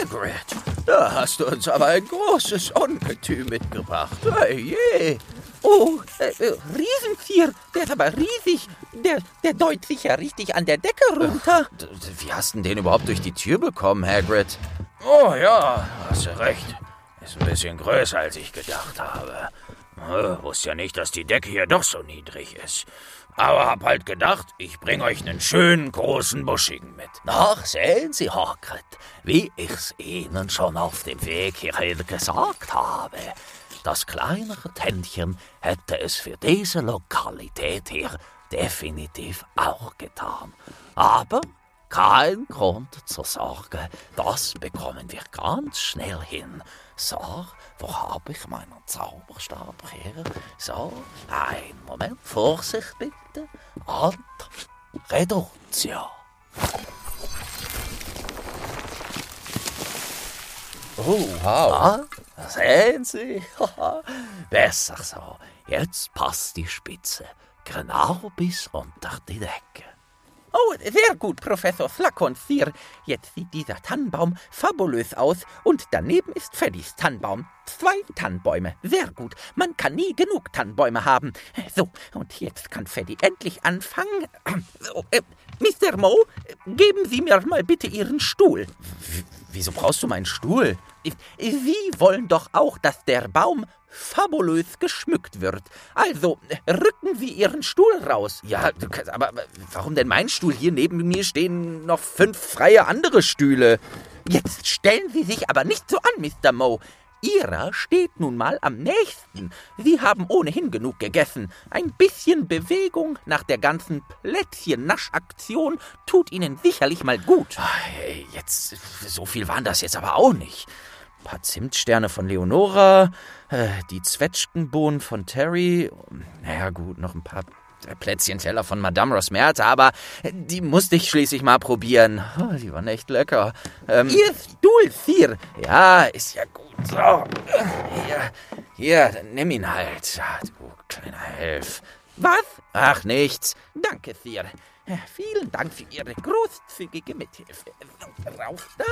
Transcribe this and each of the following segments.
Hagrid, da hast du uns aber ein großes Ungetüm mitgebracht. Je. Oh, Riesentier, der ist aber riesig. Der deut sich ja richtig an der Decke runter. Wie hast du den überhaupt durch die Tür bekommen, Hagrid? Oh ja, hast du recht. Ist ein bisschen größer, als ich gedacht habe. Wusste ja nicht, dass die Decke hier doch so niedrig ist. Aber hab halt gedacht, ich bring euch einen schönen, großen, buschigen mit. Ach, sehen Sie, Hagrid, wie ich's Ihnen schon auf dem Weg hierher gesagt habe. Das kleinere Tändchen hätte es für diese Lokalität hier definitiv auch getan. Aber kein Grund zur Sorge, das bekommen wir ganz schnell hin. So, wo habe ich meinen Zauberstab her? So, einen Moment, Vorsicht bitte. Und Reduktion. Oh, wow. Ah, sehen Sie? Besser so. Jetzt passt die Spitze genau bis unter die Decke. Oh, sehr gut, Professor Slughorn-Sir. Jetzt sieht dieser Tannenbaum fabulös aus und daneben ist Feddys Tannenbaum. 2 Tannenbäume, sehr gut. Man kann nie genug Tannenbäume haben. So, und jetzt kann Feddy endlich anfangen. So, Mr. Moe, geben Sie mir mal bitte Ihren Stuhl. Wieso brauchst du meinen Stuhl? Sie wollen doch auch, dass der Baum fabulös geschmückt wird. Also, rücken Sie Ihren Stuhl raus. Ja, aber warum denn mein Stuhl? Hier neben mir stehen noch 5 freie andere Stühle. Jetzt stellen Sie sich aber nicht so an, Mr. Moe. Ihrer steht nun mal am nächsten. Sie haben ohnehin genug gegessen. Ein bisschen Bewegung nach der ganzen Plätzchen-Nasch-Aktion tut Ihnen sicherlich mal gut. Hey, jetzt, so viel waren das jetzt aber auch nicht. Ein paar Zimtsterne von Leonora, die Zwetschgenbohnen von Terry, naja gut, noch ein paar Plätzchenteller von Madame Rosmerta, aber die musste ich schließlich mal probieren. Oh, die waren echt lecker. Ihr Stuhl, Sir. Ja, ist ja gut. So, hier, dann nimm ihn halt. Du kleiner Helf. Was? Ach, nichts. Danke, Sir. Vielen Dank für Ihre großzügige Mithilfe. Rauf da.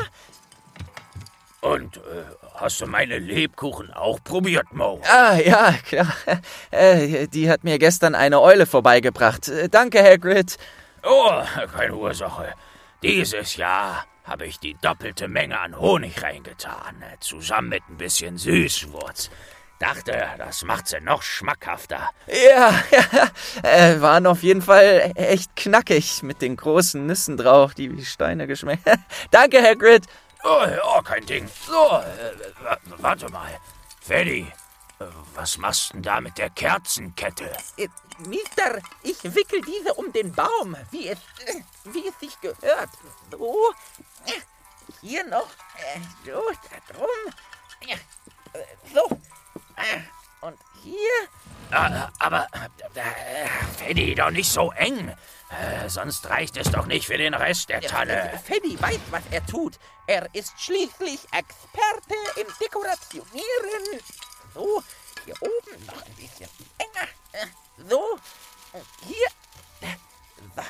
Und hast du meine Lebkuchen auch probiert, Moe? Ah, ja, klar. Die hat mir gestern eine Eule vorbeigebracht. Danke, Hagrid. Oh, keine Ursache. Dieses Jahr habe ich die doppelte Menge an Honig reingetan, zusammen mit ein bisschen Süßwurz. Dachte, das macht sie noch schmackhafter. Ja, waren auf jeden Fall echt knackig mit den großen Nüssen drauf, die wie Steine geschmeckt. Danke, Hagrid. Oh, ja, kein Ding. So, warte mal. Freddy, was machst denn da mit der Kerzenkette? Mister, ich wickel diese um den Baum, wie es sich gehört. So, hier noch, so, da drum, so, und hier. Aber, Freddy, doch nicht so eng. Sonst reicht es doch nicht für den Rest der Tanne. Freddy weiß, was er tut. Er ist schließlich Experte im Dekorationieren. So, hier oben noch ein bisschen enger. So, und hier. So.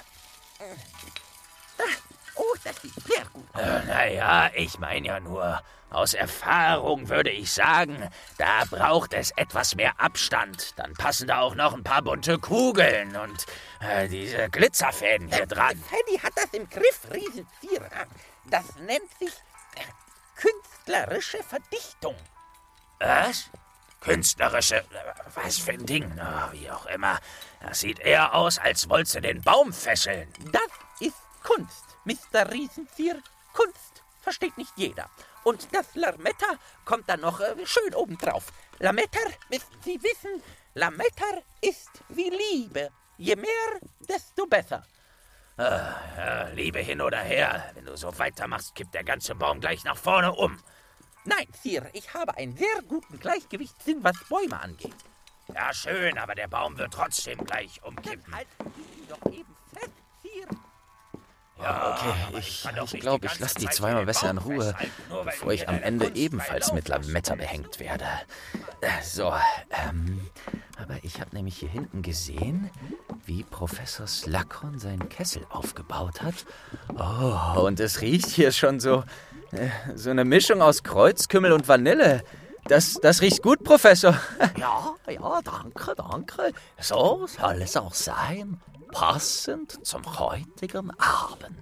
Oh, das sieht sehr gut aus. Naja, ich meine ja nur, aus Erfahrung würde ich sagen, da braucht es etwas mehr Abstand. Dann passen da auch noch ein paar bunte Kugeln und diese Glitzerfäden hier dran. Freddy hat das im Griff, Riesentier. Das nennt sich künstlerische Verdichtung. Was? Künstlerische... Was für ein Ding? Oh, wie auch immer. Das sieht eher aus, als wollte sie den Baum fesseln. Das ist Kunst, Mr. Riesentier. Kunst versteht nicht jeder. Und das Lametta kommt dann noch schön obendrauf. Lametta, müssen Sie wissen, Lametta ist wie Liebe. Je mehr, desto besser. Liebe hin oder her. Wenn du so weitermachst, kippt der ganze Baum gleich nach vorne um. Nein, Sir, ich habe einen sehr guten Gleichgewichtssinn, was Bäume angeht. Ja, schön, aber der Baum wird trotzdem gleich umkippen. Dann halten Sie ihn doch eben fest, Sir. Ja, okay, ich glaube, ich lasse die zweimal besser in Ruhe, bevor ich am Ende ebenfalls mit Lametta behängt werde. So, aber ich habe nämlich hier hinten gesehen, wie Professor Slughorn seinen Kessel aufgebaut hat. Oh, und es riecht hier schon so So eine Mischung aus Kreuzkümmel und Vanille. Das riecht gut, Professor. Ja, danke. So soll es auch sein. Passend zum heutigen Abend.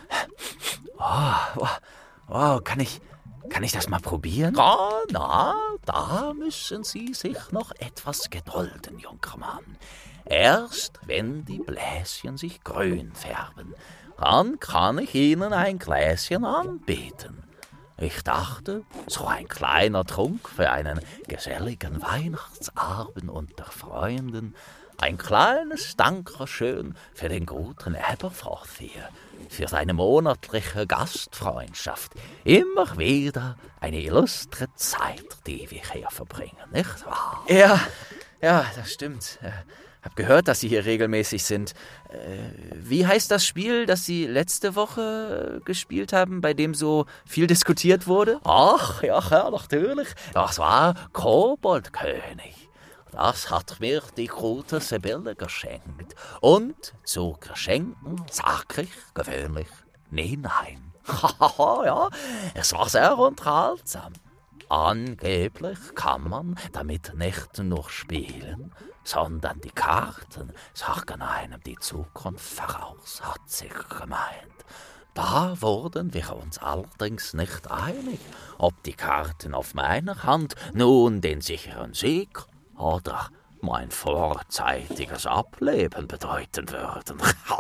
Wow, kann ich das mal probieren? Na, da müssen Sie sich noch etwas gedulden, junger Mann. Erst wenn die Bläschen sich grün färben, dann kann ich Ihnen ein Gläschen anbieten. Ich dachte, so ein kleiner Trunk für einen geselligen Weihnachtsabend unter Freunden, ein kleines Dankeschön für den guten Aberforth hier, für seine monatliche Gastfreundschaft. Immer wieder eine illustre Zeit, die wir hier verbringen, nicht wahr? Ja, das stimmt. Hab gehört, dass Sie hier regelmäßig sind. Wie heißt das Spiel, das Sie letzte Woche gespielt haben, bei dem so viel diskutiert wurde? Ach, ja, natürlich. Das war Koboldkönig. Das hat mir die gute Sibylle geschenkt. Und zu Geschenken sag ich gewöhnlich nie nein. Ja, es war sehr unterhaltsam. Angeblich kann man damit nicht nur spielen, sondern die Karten sagen einem die Zukunft voraus, hat sich gemeint. Da wurden wir uns allerdings nicht einig, ob die Karten auf meiner Hand nun den sicheren Sieg oder mein vorzeitiges Ableben bedeuten würden.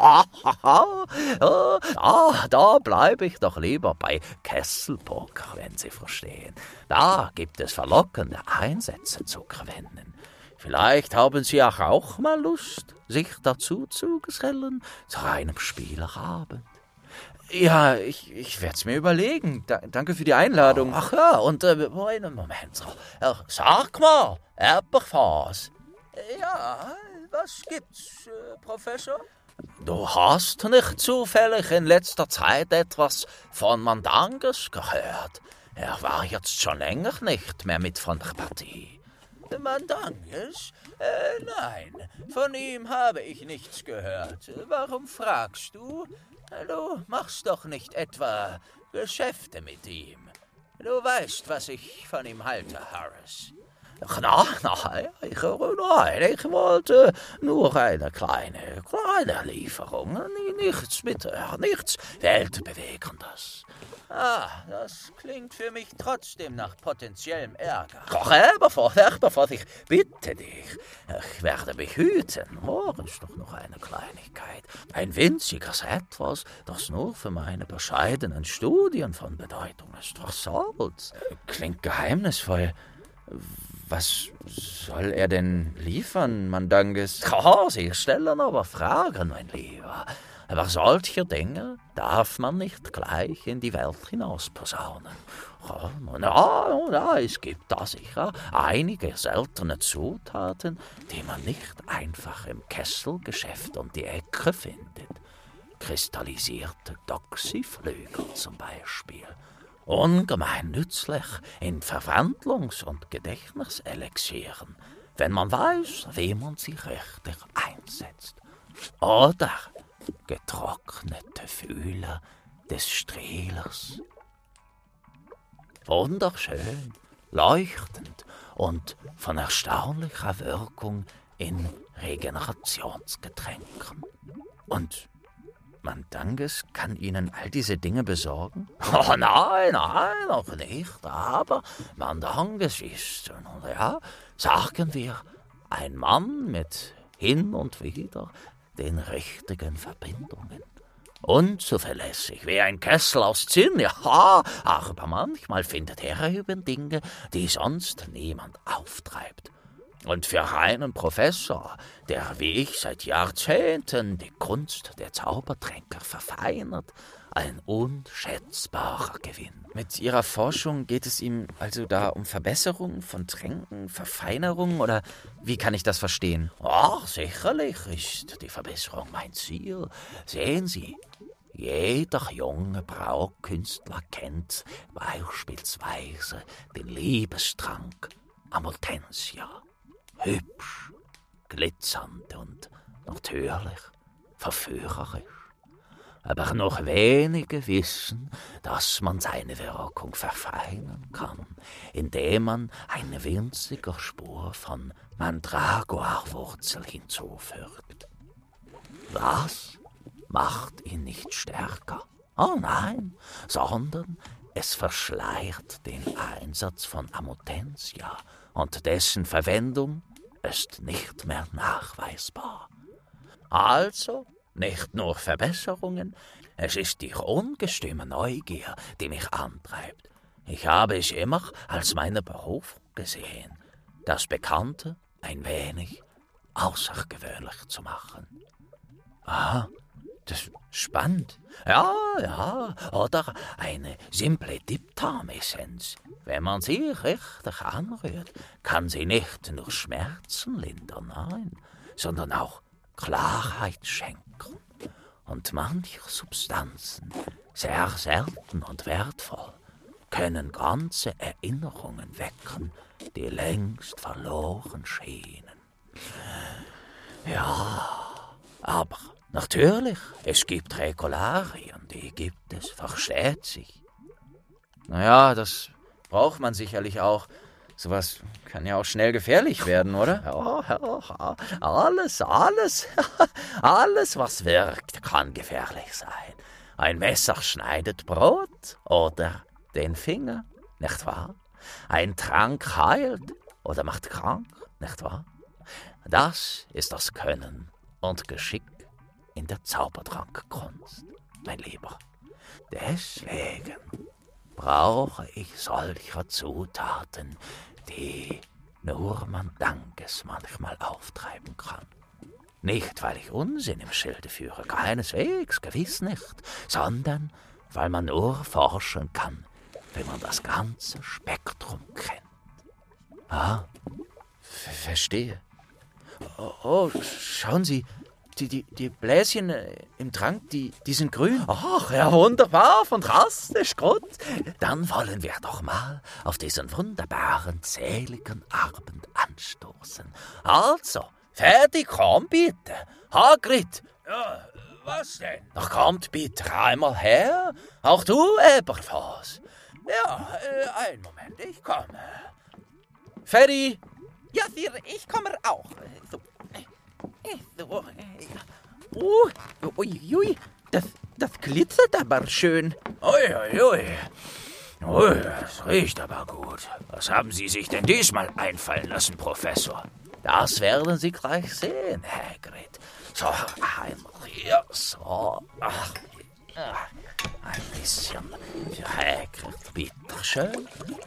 Da bleibe ich doch lieber bei Kesselpoker, wenn Sie verstehen. Da gibt es verlockende Einsätze zu gewinnen. Vielleicht haben Sie auch mal Lust, sich dazu zu gesellen, zu einem Spieleabend. Ja, ich werde es mir überlegen. Danke für die Einladung. Ach ja, und einen Moment. Sag mal, Aberforth. Ja, was gibt's, Professor? Du hast nicht zufällig in letzter Zeit etwas von Mandanges gehört. Er war jetzt schon länger nicht mehr mit von der Partie. Mandanges? Nein, von ihm habe ich nichts gehört. Warum fragst du? Du machst doch nicht etwa Geschäfte mit ihm. Du weißt, was ich von ihm halte, Harris. Nein, ich wollte nur eine kleine Lieferung. Nichts Weltbewegendes. Das klingt für mich trotzdem nach potenziellem Ärger. Ach, Aberforth, ich bitte dich. Ich werde mich hüten. Morgen ist doch noch eine Kleinigkeit. Ein winziges Etwas, das nur für meine bescheidenen Studien von Bedeutung ist. Was soll's? Klingt geheimnisvoll. Was soll er denn liefern, Mandanges? Sie stellen aber Fragen, mein Lieber. Aber solche Dinge darf man nicht gleich in die Welt hinaus posaunen. Es gibt da sicher einige seltene Zutaten, die man nicht einfach im Kesselgeschäft um die Ecke findet. Kristallisierte Doxyflügel zum Beispiel. Ungemein nützlich in Verwandlungs- und Gedächtniselixieren, wenn man weiß, wie man sie richtig einsetzt. Oder getrocknete Fühler des Strehlers. Wunderschön, leuchtend und von erstaunlicher Wirkung in Regenerationsgetränken. Und Mandanges kann Ihnen all diese Dinge besorgen? Oh nein, noch nicht, aber Mandanges ist, sagen wir, ein Mann mit hin und wieder den richtigen Verbindungen. Unzuverlässig wie ein Kessel aus Zinn, ja, aber manchmal findet er eben Dinge, die sonst niemand auftreibt. Und für einen Professor, der wie ich seit Jahrzehnten die Kunst der Zaubertränke verfeinert, ein unschätzbarer Gewinn. Mit Ihrer Forschung geht es ihm also da um Verbesserung von Tränken, Verfeinerung, oder wie kann ich das verstehen? Ach, sicherlich ist die Verbesserung mein Ziel. Sehen Sie, jeder junge Braukünstler kennt beispielsweise den Liebestrank Amortensia. Hübsch, glitzernd und natürlich verführerisch. aber noch wenige wissen, dass man seine Wirkung verfeinern kann, indem man eine winzige Spur von Mandragora-Wurzel hinzufügt. Das macht ihn nicht stärker. Oh nein, sondern es verschleiert den Einsatz von Amutensia und dessen Verwendung ist nicht mehr nachweisbar. Also nicht nur Verbesserungen, es ist die ungestüme Neugier, die mich antreibt. Ich habe es immer als meine Berufung gesehen, das Bekannte ein wenig außergewöhnlich zu machen. Aha, das ist spannend. Ja, oder eine simple Diptam-Essenz. Wenn man sie richtig anrührt, kann sie nicht nur Schmerzen lindern, nein, sondern auch Klarheit schenken. Und manche Substanzen, sehr selten und wertvoll, können ganze Erinnerungen wecken, die längst verloren schienen. Ja, aber natürlich, es gibt Regularien, die gibt es, versteht sich. Naja, das braucht man sicherlich auch. Sowas kann ja auch schnell gefährlich werden, oder? Ja, alles, was wirkt, kann gefährlich sein. Ein Messer schneidet Brot oder den Finger, nicht wahr? Ein Trank heilt oder macht krank, nicht wahr? Das ist das Können und Geschick in der Zaubertrankkunst, mein Lieber. Deswegen brauche ich solcher Zutaten, die nur man Dankes manchmal auftreiben kann. Nicht, weil ich Unsinn im Schilde führe, keineswegs, gewiss nicht, sondern weil man nur forschen kann, wenn man das ganze Spektrum kennt. Ah, verstehe. Oh, schauen Sie, die Bläschen im Trank, die sind grün. Ach, ja, wunderbar, fantastisch, gut. Dann wollen wir doch mal auf diesen wunderbaren, seligen Abend anstoßen. Also, fertig, komm bitte. Hagrid. Ja, was denn? Ach, kommt bitte einmal her. Auch du, Eberfas. Ja, einen Moment, ich komme. Ferdi! Ja, Sir, ich komme auch. So. Uiui, das glitzert aber schön. Uiuiui. Ui, das riecht aber gut. Was haben Sie sich denn diesmal einfallen lassen, Professor? Das werden Sie gleich sehen, Hagrid. So, einmal hier, so. Ach, ein bisschen für Hagrid, bitteschön.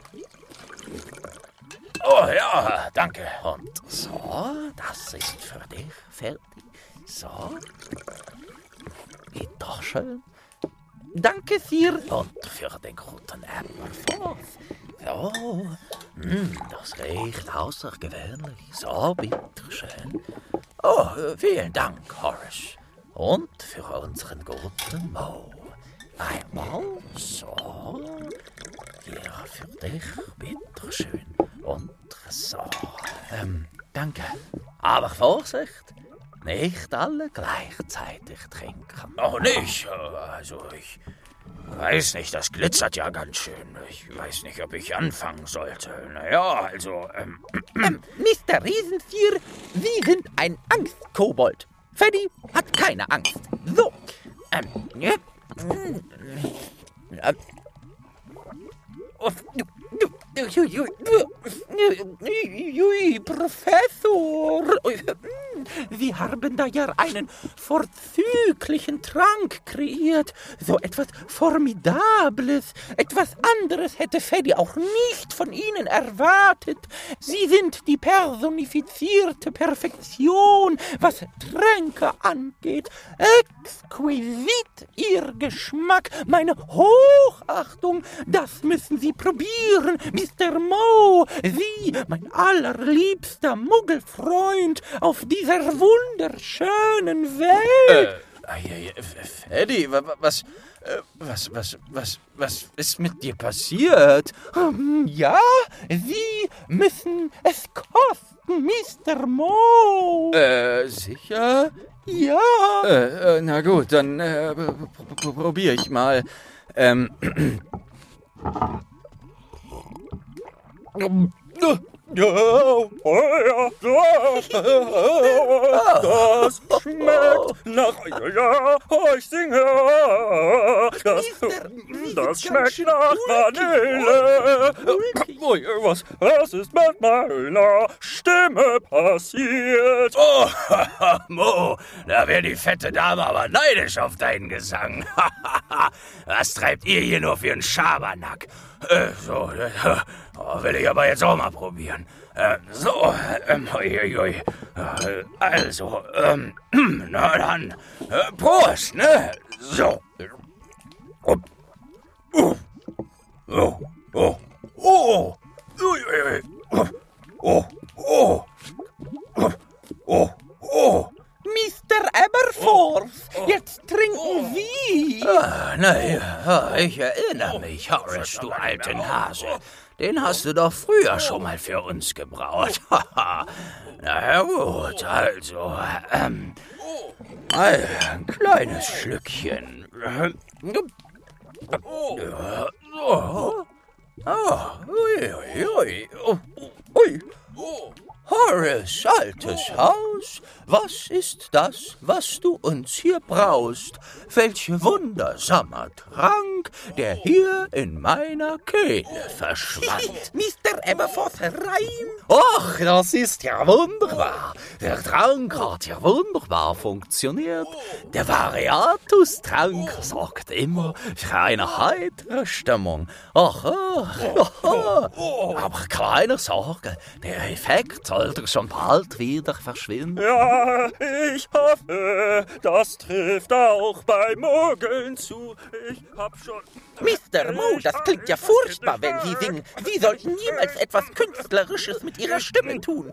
Oh ja, danke. Und so, das ist für dich fertig. So. Bitteschön. Danke, Sir. Und für den guten Aberforth. So. Das riecht außergewöhnlich. So, bitteschön. Oh, vielen Dank, Horace. Und für unseren guten Mo. Einmal so. Hier für dich, bitteschön. Und so. Danke. Aber Vorsicht, nicht alle gleichzeitig trinken. Noch nicht. Also, ich weiß nicht, das glitzert ja ganz schön. Ich weiß nicht, ob ich anfangen sollte. Naja, also, Mr. Riesensir, Sie sind ein Angstkobold. Freddy hat keine Angst. So. Professor, Sie haben da ja einen vorzüglichen Trank kreiert. So etwas Formidables, etwas anderes hätte Freddy auch nicht von Ihnen erwartet. Sie sind die personifizierte Perfektion, was Tränke angeht. Exquisit Ihr Geschmack, meine Hochachtung, das müssen Sie probieren, Mr. Mo. Sie, mein allerliebster Muggelfreund auf dieser wunderschönen Welt. Eddie, was Was ist mit dir passiert? Ja, Sie müssen es kosten, Mr. Mo. Sicher? Ja. Na gut, dann probiere ich mal. Das schmeckt nach... Ja, ich singe. Das schmeckt nach Vanille. Was ist mit meiner Stimme passiert? Oh, Mo, da wäre die fette Dame aber neidisch auf deinen Gesang. Was treibt ihr hier nur für einen Schabernack? Will ich aber jetzt auch mal probieren. Also, na dann, Prost, ne? So. Mr. Aberforth, jetzt trinken Sie. Naja, ich erinnere mich, Horace, du alten Hase. Den hast du doch früher schon mal für uns gebraut. Na gut, also, ein kleines Schlückchen. Horace, altes Haus, was ist das, was du uns hier braust? Welch wundersamer Trank, der hier in meiner Kehle verschwand. Mr. Aberforth Reim. Ach, das ist ja wunderbar. Der Trank hat ja wunderbar funktioniert. Der Variatus-Trank sorgt immer für eine heitere Stimmung. Aber keine Sorge, der Effekt sollte schon bald wieder verschwinden. Ja, ich hoffe, das trifft auch bei Mogeln zu. Ich hab schon... Mr. Mo, das klingt ja furchtbar, wenn Sie singen. Sie sollten niemals etwas Künstlerisches mit Ihrer Stimme tun.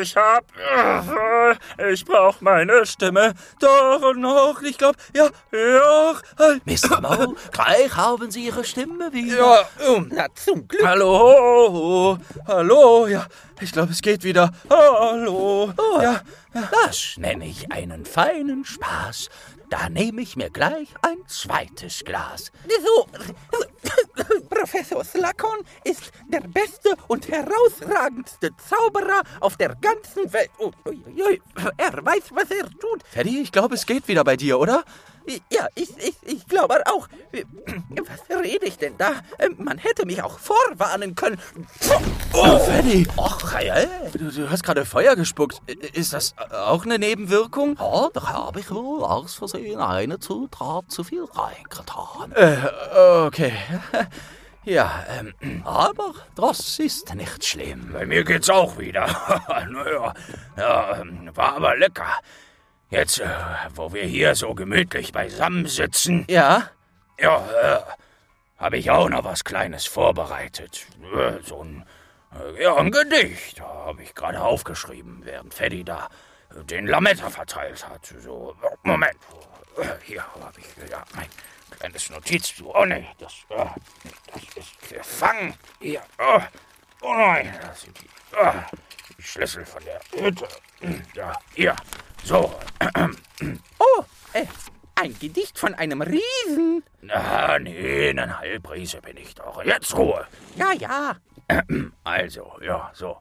Ich brauch meine Stimme. Doch noch, ich glaub, ja. Mr. Mo, gleich haben Sie Ihre Stimme wieder. Ja, Na, zum Glück. hallo, ja, ich glaube, es geht wieder. Hallo, ja. Das nenne ich einen feinen Spaß. Da nehme ich mir gleich ein zweites Glas. So, Professor Slughorn ist der beste und herausragendste Zauberer auf der ganzen Welt. Er weiß, was er tut. Freddy, ich glaube, es geht wieder bei dir, oder? Ja, ich glaube auch. Was rede ich denn da? Man hätte mich auch vorwarnen können. Oh, Freddy, Ach, ja. du hast gerade Feuer gespuckt. Ist das auch eine Nebenwirkung? Ja, da habe ich wohl aus Versehen eine Zutat zu viel reingetan. Okay. Ja, Aber das ist nicht schlimm. Bei mir geht's auch wieder. Naja, war aber lecker. Jetzt, wo wir hier so gemütlich beisammen sitzen, ja. habe ich auch noch was Kleines vorbereitet. So ein Gedicht habe ich gerade aufgeschrieben, während Freddy da den Lametta verteilt hat. So, Moment. Hier habe ich ja mein kleines Notizbuch. Oh nee, das ist gefangen. Hier. Oh nein, das sind die Schlüssel von der Hütte. Ja, hier. So. Oh, ein Gedicht von einem Riesen. Nee, ein Halbriese bin ich doch. Jetzt Ruhe. Ja. Also, ja, so.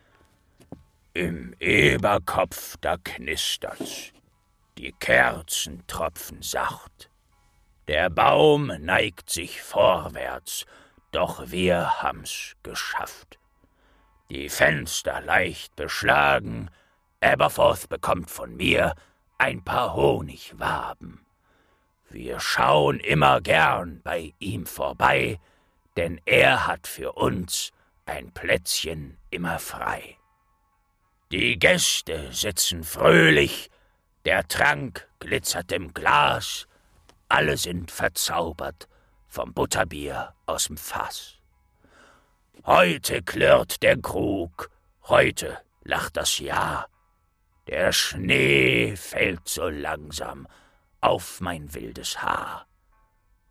Im Eberkopf, da knistert's. Die Kerzen tropfen sacht. Der Baum neigt sich vorwärts, doch wir haben's geschafft. Die Fenster leicht beschlagen, Aberforth bekommt von mir ein paar Honigwaben. Wir schauen immer gern bei ihm vorbei, denn er hat für uns ein Plätzchen immer frei. Die Gäste sitzen fröhlich, der Trank glitzert im Glas, alle sind verzaubert vom Butterbier aus'm Fass. Heute klirrt der Krug, heute lacht das Jahr, der Schnee fällt so langsam auf mein wildes Haar.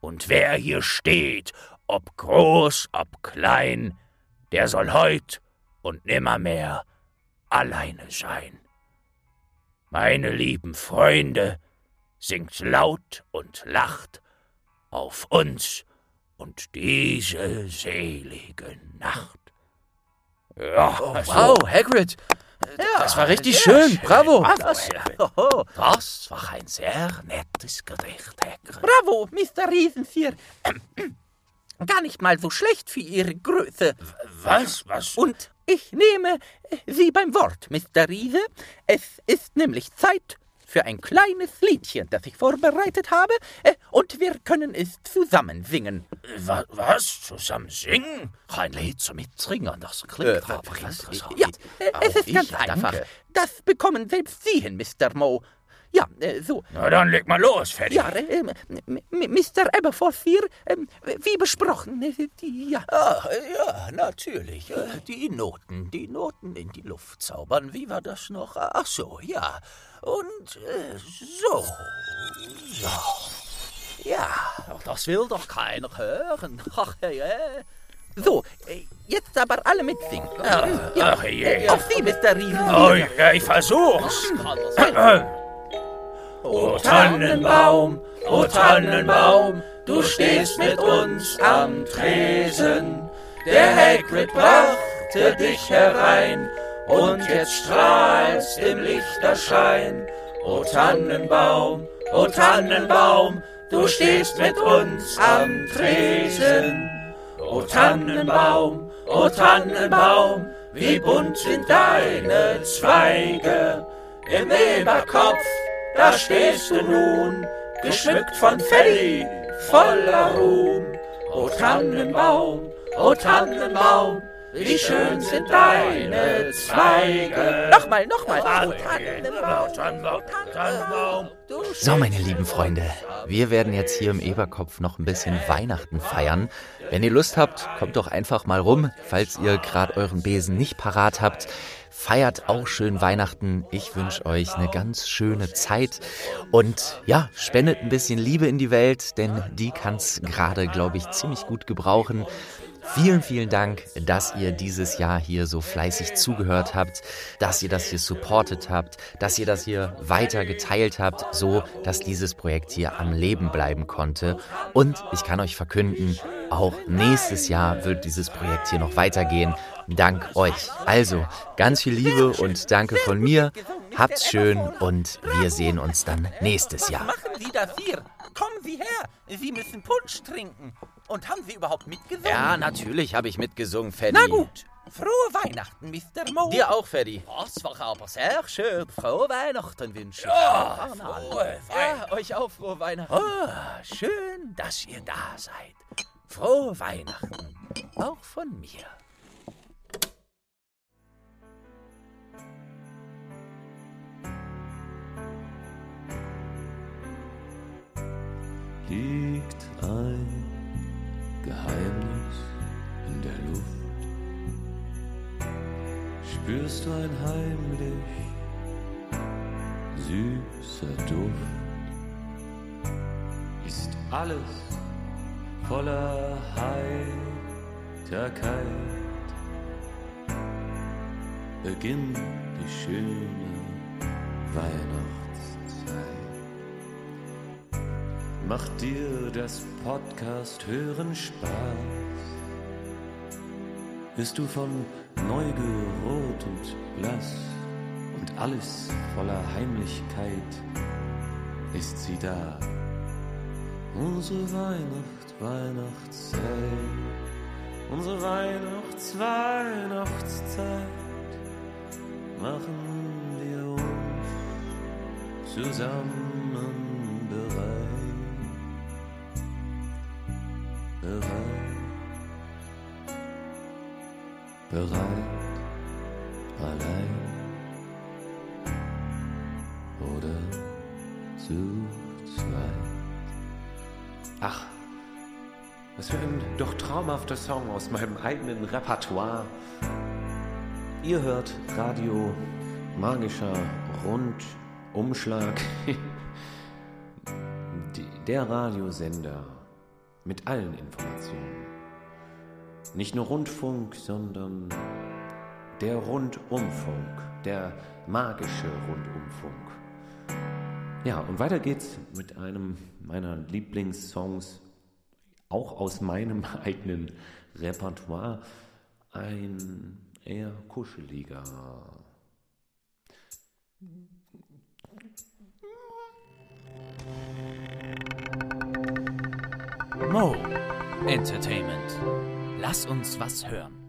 Und wer hier steht, ob groß, ob klein, der soll heut und nimmermehr alleine sein. Meine lieben Freunde, singt laut und lacht auf uns und diese selige Nacht. Ja, Wow, Hagrid! Das war richtig schön, bravo! Das war ein sehr nettes Gedicht, Hagrid. Bravo, Mr. Riesenvier. Gar nicht mal so schlecht für Ihre Größe. Was? Und ich nehme Sie beim Wort, Mr. Riese. Es ist nämlich Zeit für ein kleines Liedchen, das ich vorbereitet habe, und wir können es zusammen singen. Was? Zusammen singen? Kein Lied zum Mitsingen, das klingt aber interessant. Ja, es ist ganz einfach. Das bekommen selbst Sie hin, Mr. Moe. Ja, so. Na dann leg mal los, Freddy. Ja, Mr. Aberforth, wie besprochen, ja. Ja, natürlich. Die Noten in die Luft zaubern. Wie war das noch? Ach so, ja. Und so. Ja, das will doch keiner hören. Ach, ja. So, jetzt aber alle mitsingen. Ach je. Auf Sie, Mr. Riesen. Oh ja, ich versuch's. O Tannenbaum, du stehst mit uns am Tresen. Der Hagrid brachte dich herein und jetzt strahlst im Lichterschein. O Tannenbaum, du stehst mit uns am Tresen. O Tannenbaum, wie bunt sind deine Zweige. Im Eberkopf, da stehst du nun, geschmückt von Feddy, voller Ruhm. O Tannenbaum, wie schön sind deine Zweige. Nochmal. Tannenbaum. So, meine lieben Freunde, wir werden jetzt hier im Eberkopf noch ein bisschen Weihnachten feiern. Wenn ihr Lust habt, kommt doch einfach mal rum, falls ihr gerade euren Besen nicht parat habt. Feiert auch schön Weihnachten. Ich wünsche euch eine ganz schöne Zeit. Und ja, spendet ein bisschen Liebe in die Welt, denn die kann es gerade, glaube ich, ziemlich gut gebrauchen. Vielen, vielen Dank, dass ihr dieses Jahr hier so fleißig zugehört habt, dass ihr das hier supportet habt, dass ihr das hier weiter geteilt habt, so dass dieses Projekt hier am Leben bleiben konnte. Und ich kann euch verkünden, auch nächstes Jahr wird dieses Projekt hier noch weitergehen. Dank euch. Also, ganz viel Liebe und danke von mir. Habt's schön und wir sehen uns dann nächstes Jahr. Was machen Sie das hier? Kommen Sie her. Sie müssen Punsch trinken. Und haben Sie überhaupt mitgesungen? Ja, natürlich habe ich mitgesungen, Freddy. Na gut. Frohe Weihnachten, Mr. Moe. Dir auch, Freddy. Das war aber sehr schön. Frohe Weihnachten wünsche ich. Ja, Ja, euch auch frohe Weihnachten. Oh, schön, dass ihr da seid. Frohe Weihnachten, auch von mir. Liegt ein Geheimnis in der Luft, spürst du ein heimlich süßer Duft, ist alles voller Heiterkeit, beginnt die schöne Weihnachtszeit. Macht dir das Podcast-Hören Spaß? Bist du von Neugier rot und blass und alles voller Heimlichkeit? Ist sie da? Unsere Weihnachtszeit, unsere Weihnachtszeit, machen wir uns zusammen bereit. Allein oder zu zweit. Ach, was für ein doch traumhafter Song aus meinem eigenen Repertoire. Ihr hört Radio Magischer Rundumschlag, der Radiosender mit allen Informationen. Nicht nur Rundfunk, sondern der Rundumfunk, der magische Rundumfunk. Ja, und weiter geht's mit einem meiner Lieblingssongs, auch aus meinem eigenen Repertoire, ein eher kuscheliger. Mo Entertainment. Lass uns was hören.